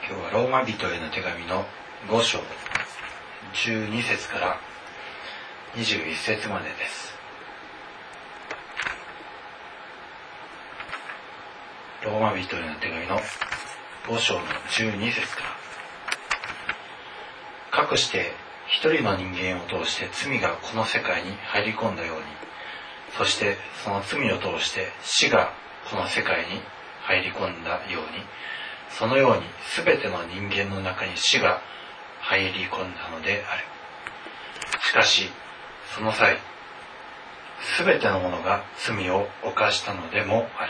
今日はローマ人への手紙の5章12節から21節までです。ローマ人への手紙の5章の12節から、かくして一人の人間を通して罪がこの世界に入り込んだように、そしてその罪を通して死がこの世界に入り込んだように、そのようにすべての人間の中に死が入り込んだのである。しかしその際、すべての者が罪を犯したのでもある。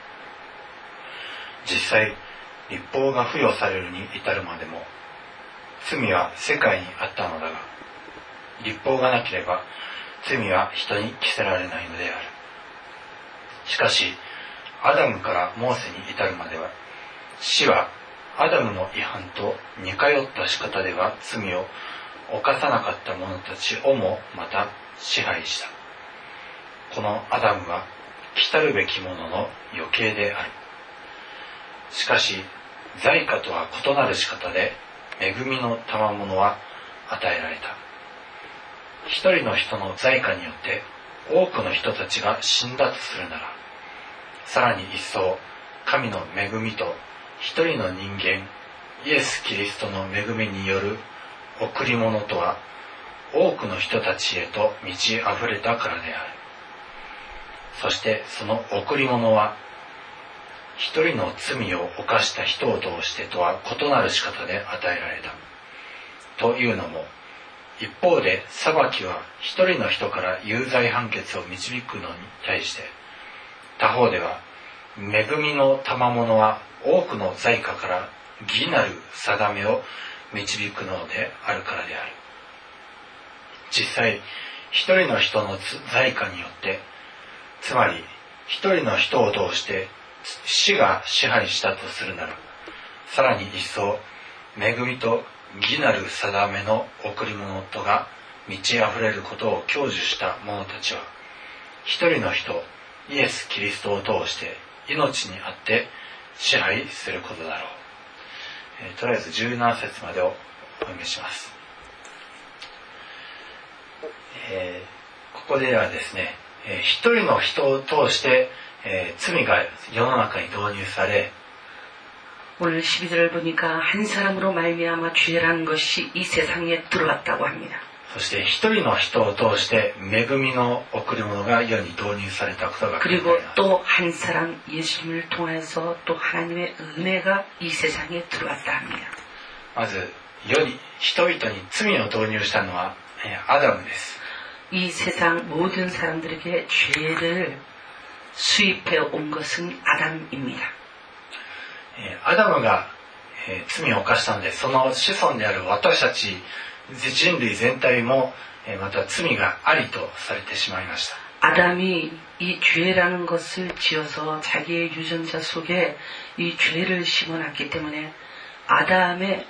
実際、律法が付与されるに至るまでも罪は世界にあったのだが、律法がなければ罪は人に着せられないのである。しかしアダムからモーセに至るまでは、死はアダムの違反と似通った仕方では罪を犯さなかった者たちをもまた支配した。このアダムは来たるべきものの余計である。しかし罪過とは異なる仕方で恵みの賜物は与えられた。一人の人の罪過によって多くの人たちが死んだとするなら、さらに一層神の恵みと一人の人間イエス・キリストの恵みによる贈り物とは多くの人たちへと満ち溢れたからである。そしてその贈り物は一人の罪を犯した人を通してとは異なる仕方で与えられた。というのも、一方で裁きは一人の人から有罪判決を導くのに対して、他方では恵みの賜物は多くの罪過から義なる定めを導くのであるからである。実際、一人の人の罪過によって、つまり一人の人を通して死が支配したとするなら、さらに一層恵みと義なる定めの贈り物とが満ち溢れることを享受した者たちは、一人の人イエス・キリストを通して命にあって支配することだろう。とりあえず17節までをお読みします。ここではですね、一人の人を通して、罪が世の中に導入され、 오늘 12절을 보니까 한 사람으로 말미암아 죄라는 것이 이 세상에 들어왔다고 합니다. そして一人の人を通して恵みの贈り物が世に導入されたことが書いてあります。 그리고 또 한 사람 예수님을 통해서 또 하나님의 은혜가 이 세상에 들어왔다 합니다. まず世に人々に罪を導入したのはアダムです。 이 세상 모든 사람들에게 죄를 수입해 온 것은 아담입니다. アダムが罪を犯したので、その子孫である私たち人類全体もまた罪がありとされてしまいました。 아담이 이 죄라는 것을 지어서 자기의 유전자 속에 이 죄를 심어놨기 때문에 아담의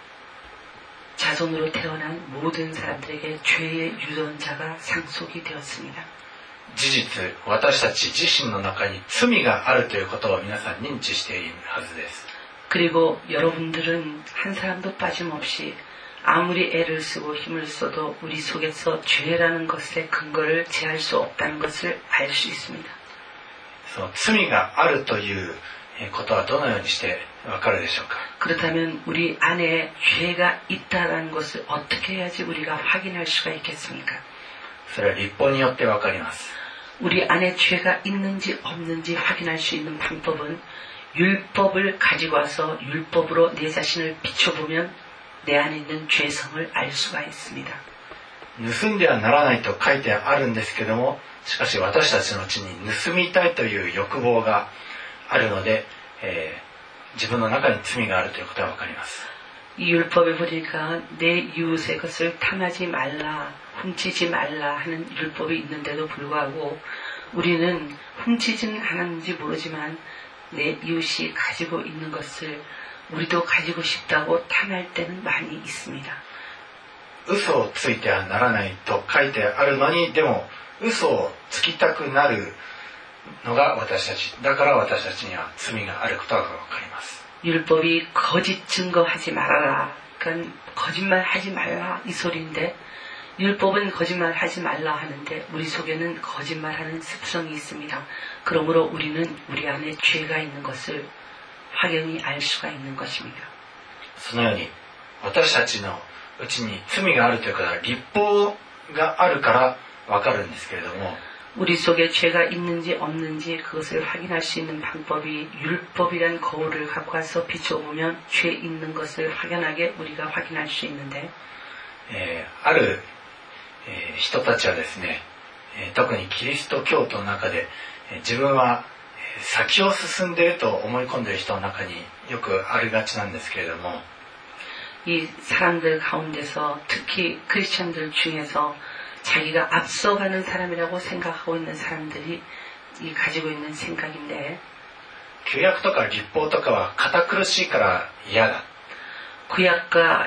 자손으로 태어난 모든 사람들에게 죄의 유전자가 상속이 되었습니다. 事実、私たち自身の中に罪があるということを皆さん認知しているはずです。 그리고 여러분들은 한 사람도 빠짐없이 아무리 애를 쓰고 힘을 써도 우리 속에서 죄라는 것의 근거를 제할 수 없다는 것을 알 수 있습니다. その罪があるということはどのようにしてわかるでしょうか。 그렇다면 우리 안에 죄가 있다는 것을 어떻게 해야지 우리가 확인할 수가 있겠습니까? それは律法によってわかります。 우리 안에 죄가 있는지 없는지 확인할 수 있는 방법은 율법을 가지고 와서 율법으로 내 자신을 비춰보면 내 안에 있는 죄성을 알 수가 있습니다. 盗んではならないと書いてあるんですけども、しかし私たちのうちに盗みたいという欲望があるので、自分の中に罪があるということがわかります。 이 율법에 보니까 내 이웃의 것을 탐하지 말라, 훔치지 말라 하는 율법이 있는데도 불구하고 우리는 훔치지는 않았는지 모르지만 내 이웃이 가지고 있는 것을 우리도 가지고 싶다고 탐할 때는 많이 있습니다. 嘘をついてはならないと書いてあるのに、でも嘘をつきたくなるのが私たちだから、私たちには罪があることがわかります。 율법이 거짓 증거하지 말아라. 그러니까 거짓말 하지 말라 이 소리인데 율법은 거짓말 하지 말라 하는데 우리 속에는 거짓말하는 습성이 있습니다. 그러므로 우리는 우리 안에 죄가 있는 것을 확연히 알 수가 있는 것입니다. そのように私たちのうちに罪があるということは律法があるからわかるんですけれども 우리 속에 죄가 있는지 없는지 그것을 확인할 수 있는 방법이 율법이란 거울을 갖고 와서 비춰보면 죄 있는 것을 확연하게 우리가 확인할 수 있는데 ある人たちはですね特にキリスト教徒の中で自分は先を進んでいると思い込んでいる人の中によくありがちなんですけれども 이 사람들 가운데서 특히 크리스천들 중에서 자기가 앞서가는 사람이라고 생각하고 있는 사람들이 가지고 있는 생각인데 旧約とか律法とかは堅苦しいから嫌だ 구약과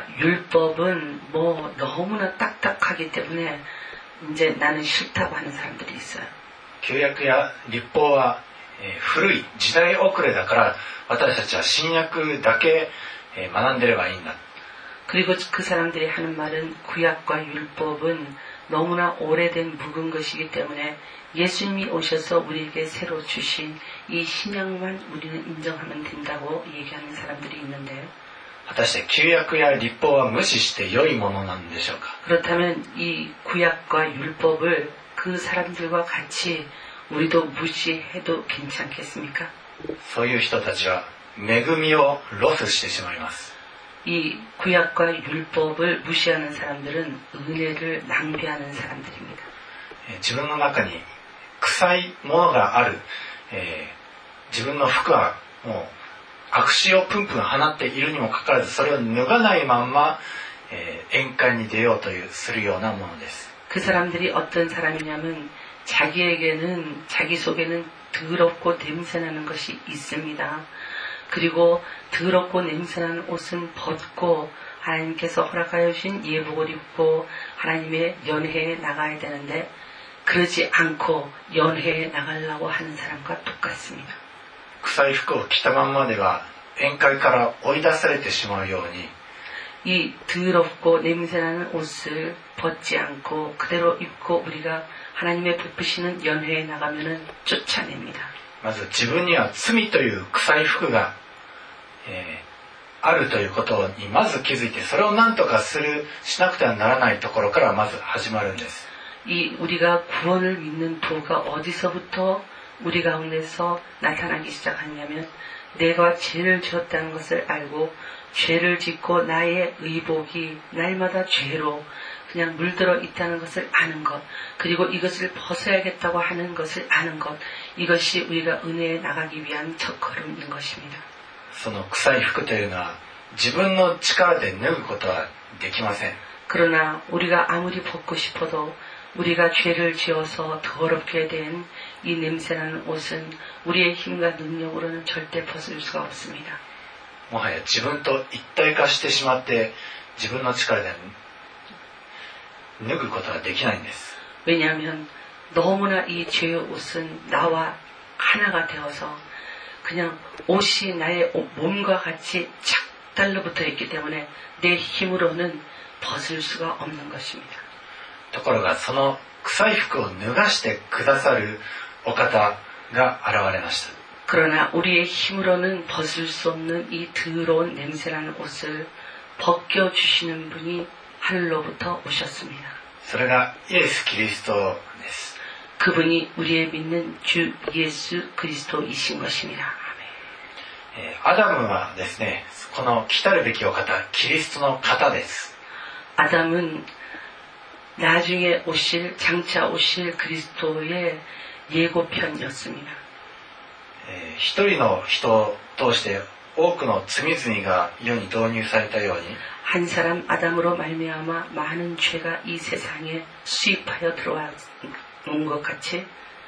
율법은 뭐 너무나 딱딱하기 때문에 이제 나는 싫다고 하는 사람들이 있어요. 旧約や律法は古い時代遅れだから私たちは新約だけ学んでればいいんだ 그리고 그 사람들이 하는 말은 구약과 율법은 너무나 오래된 묵은 것이기 때문에 예수님이 오셔서 우리에게 새로 주신 이 신약만 우리는 인정하면 된다고 얘기하는 사람들이 있는데 果たして旧約や律法は無視して良いものなんでしょうか 그렇다면 이 구약과 율법을 그 사람들과 같이 우리도 무시해도 괜찮겠습니까? そういう人たちは恵みをロスしてしまいます 이 구약과 율법을 무시하는 사람들은 은혜를 낭비하는 사람들입니다. 自分の中に臭いものがある、自分の服はもう悪臭をプンプン放っているにもかかわらずそれを脱がないまんま、宴会に出ようとするようなものです 그 사람들이 어떤 사람이냐면 자기에게는 자기 속에는 더럽고 냄새나는 것이 있습니다. 그리고 더럽고 냄새나는 옷은 벗고 하나님께서 허락하여 주신 예복을 입고 하나님의 연회에 나가야 되는데 그러지 않고 연회에 나가려고 하는 사람과 똑같습니다. 臭い服を着たまんまでは宴会から追い出されてしまうように 이 더럽고 냄새나는 옷을 벗지 않고 그대로 입고 우리가 하나님의 베푸시는 연회에 나가면은 쫓아냅니다. まず自分には罪という臭い服が、あるということにまず気づいてそれを何とかしなくてはならないところからまず始まるんです 이 우리가 구원을 믿는 도가 어디서부터 우리 가운데서 나타나기 시작하냐면 내가 죄를 지었다는 것을 알고 죄를 짓고 나의 의복이 날마다 죄로 그냥 물들어 있다는 것을 아는 것 그리고 이것을 벗어야겠다고 하는 것을 아는 것 이것이 우리가 은혜에 나가기 위한 첫걸음인 것입니다. その臭い服というのは自分の力で脱ぐことはできません 그러나 우리가 아무리 벗고 싶어도 우리가 죄를 지어서 더럽게 된 이 냄새나는 옷은 우리의 힘과 능력으로는 절대 벗을 수가 없습니다. もはや自分と一体化してしまって自分の力で脱ぐことはできないんです 왜냐하면 너무나 이 죄의 옷은 나와 하나가 되어서 그냥 옷이 나의 몸과 같이 착 달라붙어 있기 때문에 내 힘으로는 벗을 수가 없는 것입니다. ところがその臭い服を脱がしてくださるお方が現れました 그러나 우리의 힘으로는 벗을 수 없는 이 더러운 냄새나는 옷을 벗겨주시는 분이 하늘로부터 오셨습니다. それがイエス・キリストです 그분이 우리의 믿는 주 예수 그리스도이신 것입니다. アダムはですねこの来たるべきお方キリストの方です 아담은 나중에 장차 오실 그리스도의 예고편이었습니다. 一人の人を通して多くの罪々が世に導入されたように 한 사람 아담으로 말미암아 많은 죄가 이 세상에 수입하여 들어온 것 같이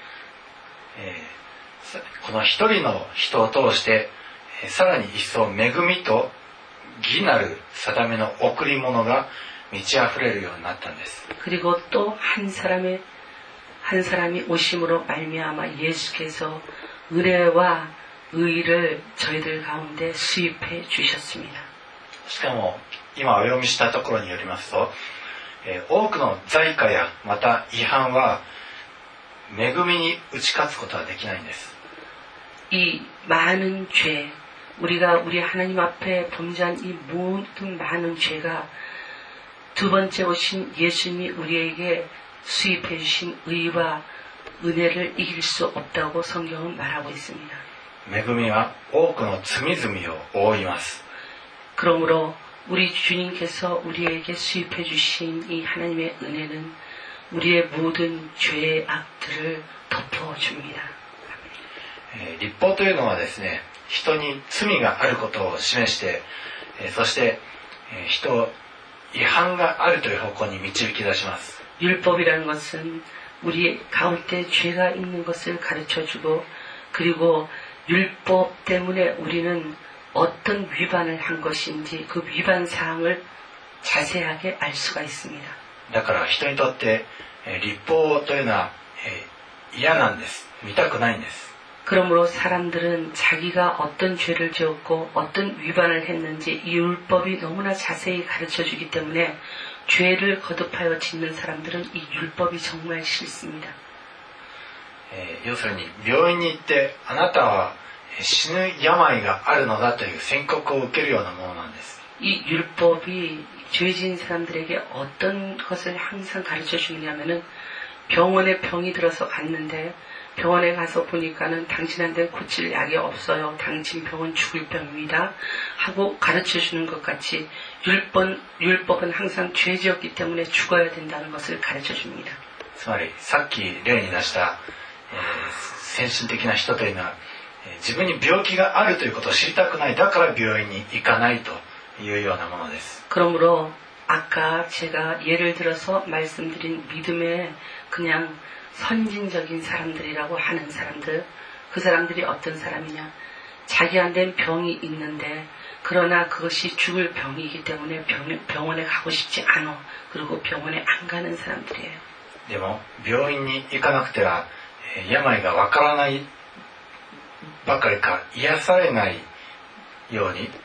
この一人の人を通してさらに一層恵みと義なる定めの贈り物が満ち溢れるようになったんです 그리고 또 한 사람이 오심으로 말미암아 예수께서 은혜와 의를 저희들 가운데 수입해 주셨습니다. しかも今お読みしたところによりますと、多くの罪過やまた違反は恵みに打ち勝つことはできないんです。 이 많은 죄, 우리가 우리 하나님 앞에 범죄한 이 모든 많은 죄가 두 번째 오신 예수님이 우리에게 수입해 주신 의와 은혜를 이길 수 없다고 성경은 말하고 있습니다. 恵みは多くの罪々を覆います。 그러므로 우리 주님께서 우리에게 수입해 주신 이 하나님의 은혜는 우리의 모든 죄의 악들을 덮어줍니다. 律法というのはですね、人に罪があることを示して、そして人を違反があるという方向に導き出します。 율법이라는 것은 우리 가운데 죄가 있는 것을 가르쳐주고 그리고 율법 때문에 우리는 어떤 위반을 한 것인지 그 위반 사항을 자세하게 알 수가 있습니다. だから人にとって律法というのは嫌なんです。見たくないんです。 그러므로 사람들은 자기가 어떤 죄를 지었고 어떤 위반을 했는지 이 율법이 너무나 자세히 가르쳐주기 때문에 죄를 거듭하여 짓는 사람들은 이 율법이 정말 싫습니다. 要するに病院に行ってあなたは死ぬ病があるのだという宣告を受けるようなものなんです。 이 율법이 죄진 사람들에게 어떤 것을 항상 가르쳐 주느냐면은 병원에 병이 들어서 갔는데 병원에 가서 보니까는 당신한테 고칠 약이 없어요. 당신 병은 죽을 병입니다. 하고 가르쳐 주는 것 같이 율법은 항상 죄지었기 때문에 죽어야 된다는 것을 가르쳐 줍니다. つまりさっき例に出した、先進的な人というのは、自分に病気があるということを知りたくない。だから病院に行かないというようなものです。 그러므로 아까 제가 예를 들어서 말씀드린 믿음의 그냥 선진적인 사람들이라고 하는 사람들, 그 사람들이 어떤 사람이냐? 자기한테는 병이 있는데 그러나 그것이 죽을 병이기 때문에 병원에 가고 싶지 않아. 그리고 병원에 안 가는 사람들이에요. でも病院に行かなくては病がわからないばかりか癒されないように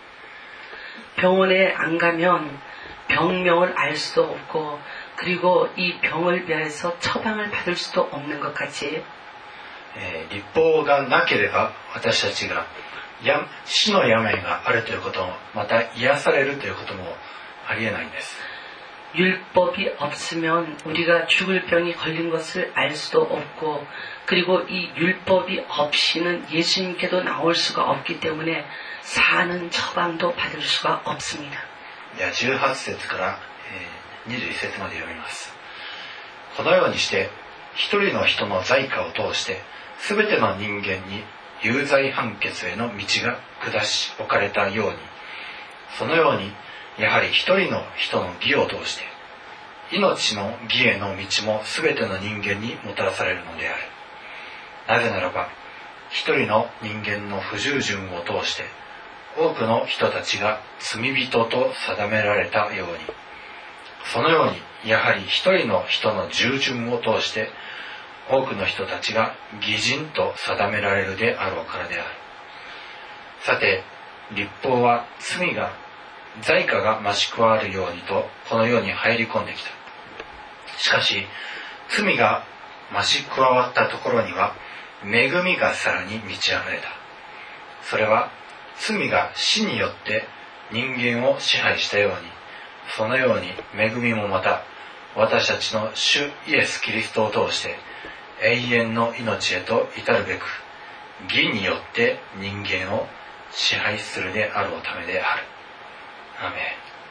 병원에 안 가면 병명을 알 수도 없고 그리고 이 병을 위해서 처방을 받을 수도 없는 것 같이 律法がなければ私たちが死の病があるということもまた癒されるということもありえないんです。 율법이 없으면 우리가 죽을 병이 걸린 것을 알 수도 없고 그리고 이 율법이 없이는 예수님께도 나올 수가 없기 때문에 사는 처방도 받을 수가 없습니다. では18節から21節まで読みます。このようにして一人の人の罪過を通してすべての人間に有罪判決への道が下し置かれたように、そのようにやはり一人の人の義を通して命の義への道もすべての人間にもたらされるのである。なぜならば一人の人間の不従順を通して多くの人たちが罪人と定められたように、そのようにやはり一人の人の従順を通して多くの人たちが義人と定められるであろうからである。さて律法は罪過が増し加わるようにとこの世に入り込んできた。しかし罪が増し加わったところには恵みがさらに満ち溢れた。それは罪が死によって人間を支配したように、そのように恵みもまた私たちの主イエス・キリストを通して永遠の命へと至るべく義によって人間を支配するであろうためである。アメ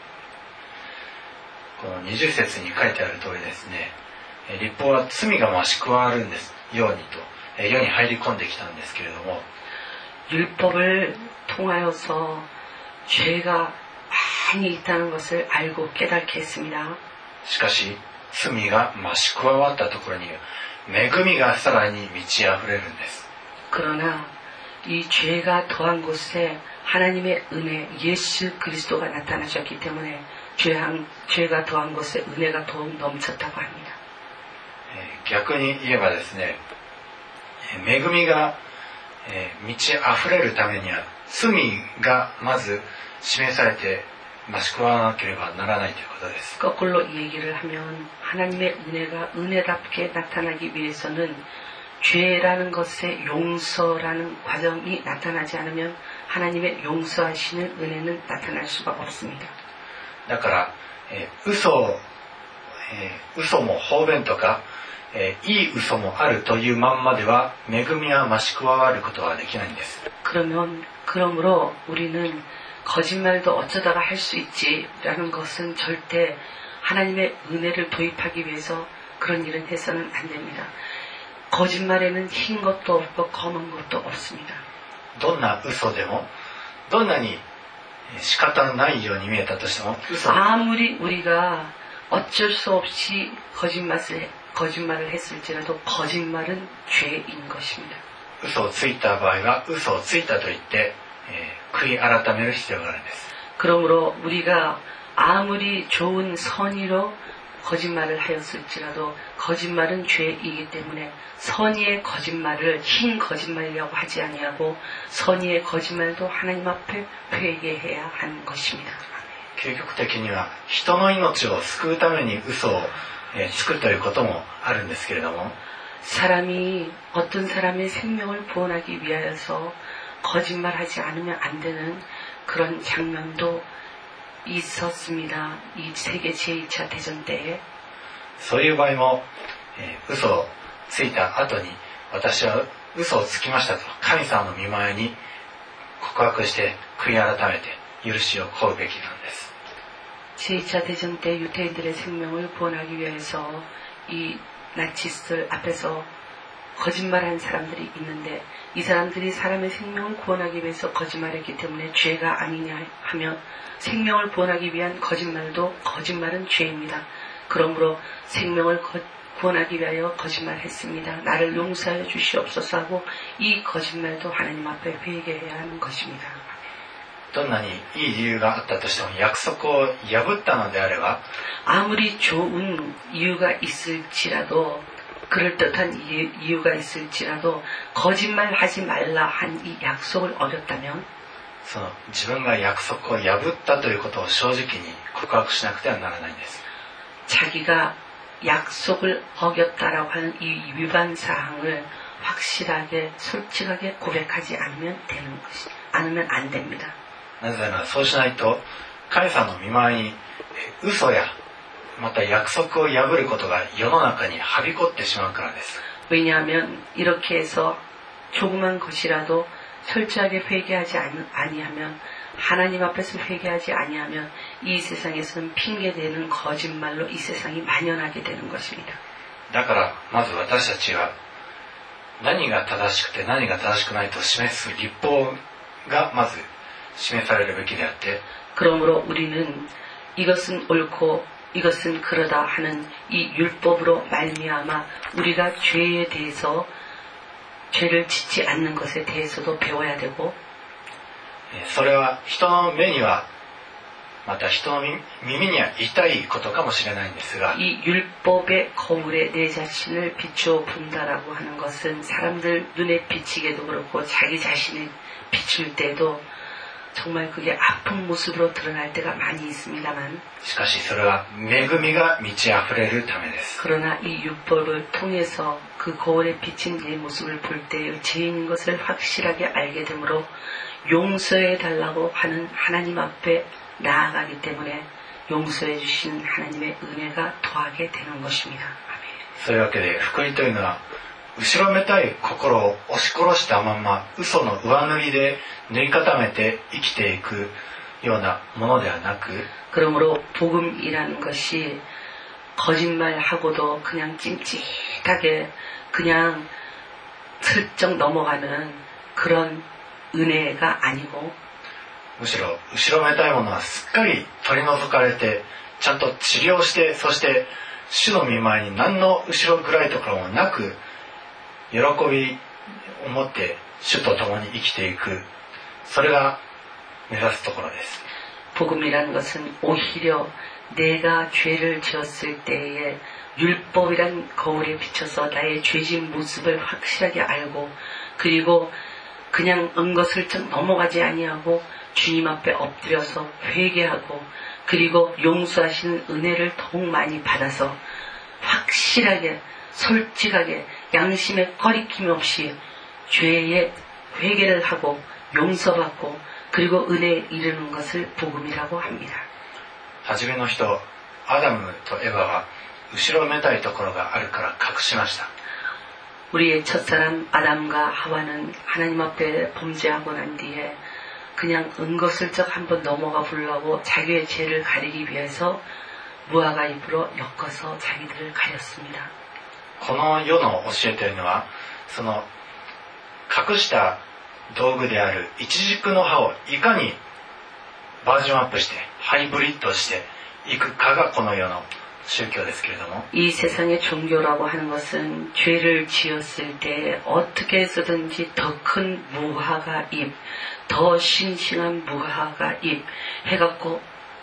ン。この20節に書いてある通りですね、律法は罪が増し加わるんですようにと世に入り込んできたんですけれども、 율법을 통하여서 죄가 많이 있다는 것을 알고 깨닫게 했습니다. しかし罪が増し加わったところに恵みがさらに満ち溢れるんです。 그러나 이 죄가 더한 곳에 하나님의 은혜, 예수 그리스도가 나타나셨기 때문에 죄가 더한 곳에 은혜가 더욱 넘쳤다고 합니다. 逆に言えばですね、恵みが満ち溢れるためには罪がまず示されて増し加わらなければならないということです。 거꾸로 이 얘기를 하면 하나님의 은혜가 은혜답게 나타나기 위해서는 죄라는 것의 용서라는 과정이 나타나지 않으면 하나님의 용서하시는 은혜는 나타날 수가 없습니다. だから、嘘も方便とか、いい嘘もあるというまんまでは恵みは増し加わることはできないんです。 그러므로 우리는 거짓말도 어쩌다가 할 수 있지라는 것은 절대 하나님의 은혜를 도입하기 위해서 그런 일은 해서는 안 됩니다. 거짓말에는 흰 것도 없고 검은 것도 없습니다. どんな嘘でもどんなに仕方のないように見えたとしても 아무리 우리가 어쩔 수 없이 거짓말을 했을지라도 거짓말은 죄인 것입니다. 嘘をついた場合は嘘をついたと言って、悔い改める必要があるんです。 그러므로 우리가 아무리 좋은 선의로 거짓말을 하였을지라도 거짓말은 죄이기 때문에 선의의 거짓말을 흰 거짓말이라고 하지 아니하고 선의의 거짓말도 하나님 앞에 회개해야 하는 것입니다. 究極的には人の命を救うために嘘をつくということもあるんですけれども 사람이 어떤 사람의 생명을 구원하기 위하여서 거짓말하지 않으면 안 되는 그런 장면도 있었습니다. 이 세계 제2차 대전 때에 そういう場合も、嘘をついた後に私は嘘をつきましたと神様の御前に告白して悔い改めて許しを請うべきなんです。 제2차 대전 때 유태인들의 생명을 구원하기 위해서 이 나치스들 앞에서 거짓말한 사람들이 있는데 이 사람들이 사람의 생명을 구원하기 위해서 거짓말했기 때문에 죄가 아니냐 하며 생명을 구원하기 위한 거짓말은 죄입니다. 그러므로 생명을 구원하기 위하여 거짓말했습니다. 나를 용서하여 주시옵소서 하고 이 거짓말도 하나님 앞에 회개해야 하는 것입니다. どんなにいい理由があったとしても約束を破ったのであれば 아무리 좋은 이유가 있을지라도 그럴듯한 이유가 있을지라도 거짓말하지 말라 한 이 약속을 어겼다면 その自分が約束を破ったということを正直に告白しなくてはならないんです。 자기가 약속을 어겼다라고 하는 이 위반 사항을 확실하게 솔직하게 고백하지 않으면 안 됩니다. なぜならそうしないと神様の御前に嘘やまた約束を破ることが世の中にはびこってしまうからです。 왜냐하면 이렇게 해서 조그만 것이라도 철저하게 회개하지 아니하면 하나님 앞에서 회개하지 아니하면 이 세상에서는 핑계대는 거짓말로 이 세상이 만연하게 되는 것입니다. だからまず私たちは何が正しくて何が正しくないと示す律法がまず示されるべきであって 그러므로 우리는 이것은 옳고 이것은 그러다 하는 이 율법으로 말미암아 우리가 죄에 대해서 죄를 짓지 않는 것에 대해서도 배워야 되고 それは人の目にはまた人の耳には痛いことかもしれないんですが 이 율법의 거울에 내 자신을 비추어 본다라고 하는 것은 사람들 눈에 비치게도 그렇고 자기 자신을 비출 때도 정말 그게 아픈 모습으로 드러날 때가 많이 있습니다만 しかしそれは恵みが満ち溢れるためです。 그러나 이 율법을 통해서 그 거울에 비친 내 모습을 볼 때의 죄인인 것을 확실하게 알게 되므로 용서해 달라고 하는 하나님 앞에 나아가기 때문에 용서해 주신 하나님의 은혜가 더하게 되는 것입니다. 아멘. そういうわけで福音というのは後ろめたい心を押し殺したまま嘘の上塗りで塗り固めて生きていくようなものではなく 그러므로 복음이라는 것이 거짓말하고도 그냥 찜찜하게 그냥 슬쩍 넘어가는 그런 은혜가 아니고 むしろ後ろめたいものはすっかり取り除かれてちゃんと治療してそして主の御前に何の後ろ暗いところもなく喜びを持って主と共に生きていくそれが目指すところです。 복음이라는 것은 오히려 내가 죄를 지었을 때에 율법이란 거울에 비춰서 나의 죄진 모습을 확실하게 알고 그리고 그냥 은거슬쩍 넘어가지 아니하고 주님 앞에 엎드려서 회개하고 그리고 용서하시는 은혜를 더욱 많이 받아서 확실하게 솔직하게 양심에 꺼리낌 없이 죄의 회개를 하고 용서받고 그리고 은혜에 이르는 것을 복음이라고 합니다. 初めの人アダムとエヴァは後ろめたいところがあるから隠しました。 우리의 첫사람 아담과 하와는 하나님 앞에 범죄하고 난 뒤에 그냥 은거슬쩍 한번 넘어가 보려고 자기의 죄를 가리기 위해서 무화과 잎으로 엮어서 자기들을 가렸습니다. この世の教えというのはその隠した道具であるイチジクの葉をいかにバージョンアップしてハイブリッドしていくかがこの世の宗教ですけれども 이 세상의 종교라고 하는 것은 죄를 지었을 때 어떻게 해서든지 더 큰 무화과 잎, 더 싱싱한 무화과 잎 해갖고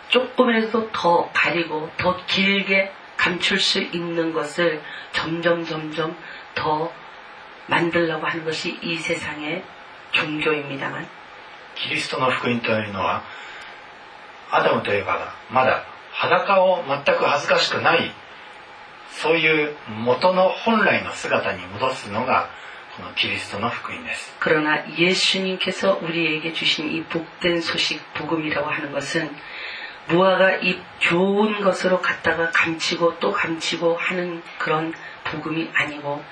조금이라도 더 가리고 더 길게 감출 수 있는 것을 점점 더 만들려고 하는 것이 이 세상의 종교입니다만 キリストの福音というのはアダムとエヴァがまだ裸を全く恥ずかしくないそういう元の本来の姿に戻すのがこのキリストの福音です。 그러나 예수님께서 우리에게 주신 이 복된 소식 복음이라고 하는 것은 무화과 잎 좋은 것으로 갖다가 감추고 또 감추고 하는 그런 복음이 아니고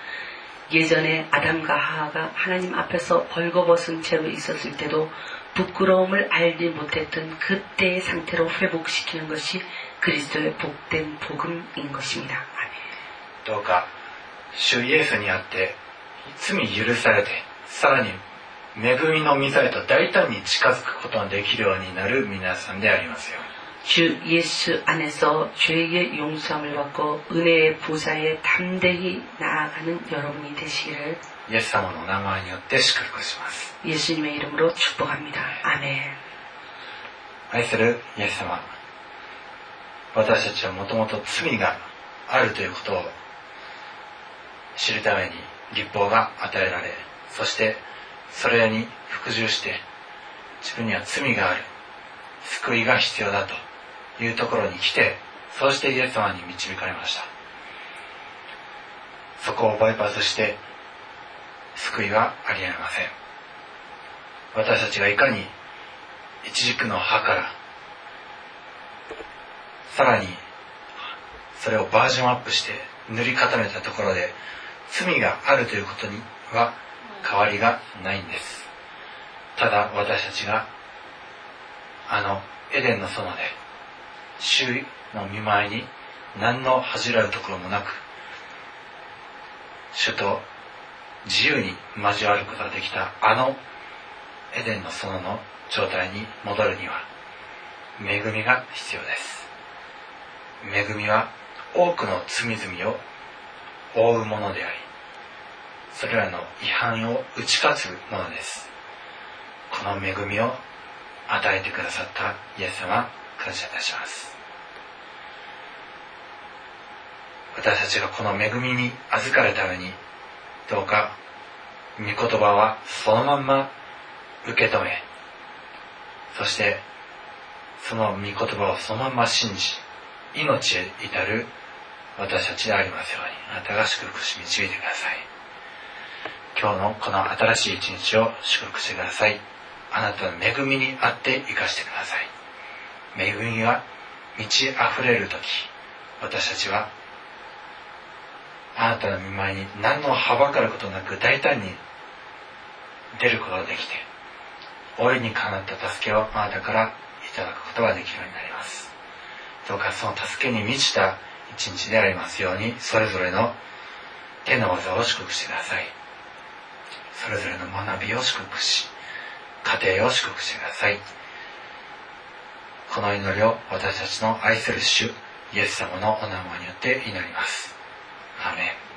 예전에 아담과 하와가 하나님 앞에서 벌거벗은 채로 있었을 때도 부끄러움을 알지 못했던 그때의 상태로 회복시키는 것이 그리스도의 복된 복음인 것입니다. 아멘. どうか主イエスにあって罪許されてさらに恵みの御座へと大胆に近づくことができるようになる皆さんでありますように。 주 예수 안에서 죄의 용서함을 받고 은혜의 보좌에 담대히 나아가는 여러분이 되시기를 イエス様の名前によって祝福します。 예수님의 이름으로 축복합니다. 아멘. 愛するイエス様、私たちはもともと罪があるということを知るために律法が与えられ、そしてそれに服従して自分には罪がある、救いが必要だというところに来て、そうしてイエス様に導かれました。そこをバイパスして救いはありえません。私たちがいかにイチジクの葉からさらにそれをバージョンアップして塗り固めたところで罪があるということには変わりがないんです。ただ私たちがエデンの園で主の御前に何の恥じらうところもなく主と自由に交わることができたエデンの園の状態に戻るには恵みが必要です。恵みは多くの罪々を覆うものであり、それらの違反を打ち勝つものです。この恵みを与えてくださったイエス様、感謝いたします。私たちがこの恵みに預かるためにどうか御言葉はそのまんま受け止め、そしてその御言葉をそのまま信じ命へ至る私たちでありますように、あなたが祝福し導いてください。今日のこの新しい一日を祝福してください。あなたの恵みにあって生かしてください。恵みが満ち溢れるとき、私たちはあなたの御前に何のはばかることなく大胆に出ることができて、大いにかなった助けをあなたからいただくことができるようになります。どうかその助けに満ちた一日でありますように、それぞれの手の技を祝福してください。それぞれの学びを祝福し、家庭を祝福してください。この祈りを私たちの愛する主イエス様のお名前によって祈ります。アーメン。